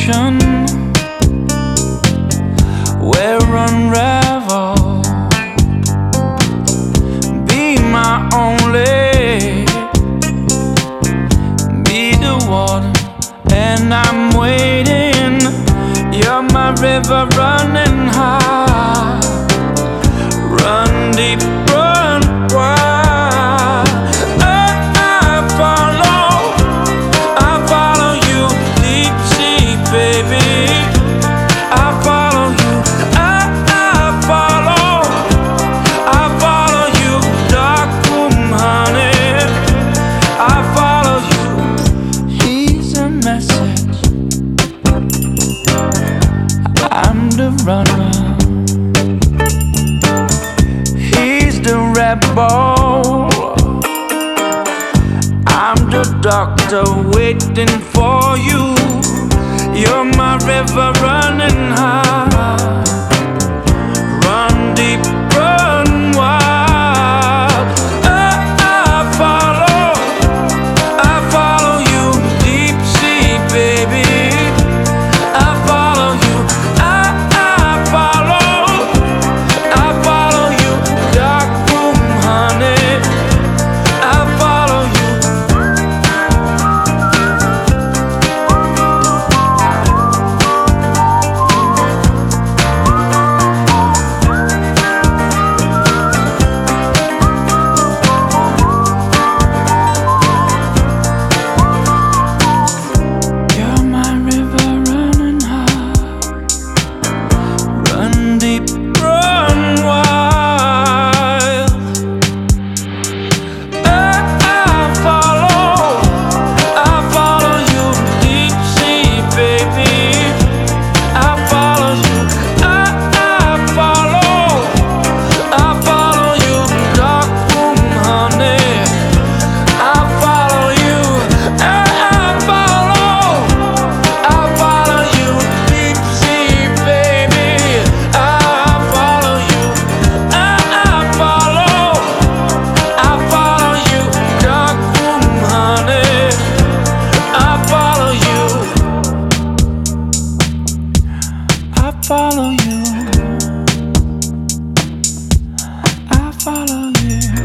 ocean where unravel. Be my only, be the water, and I'm waiting. You're my river running high, run deep, run wide. I'm the runner, he's the rebel. I'm the doctor waiting for you. You're my river running high, run deep, run wide. I follow you, deep sea, baby. Follow you, I follow you.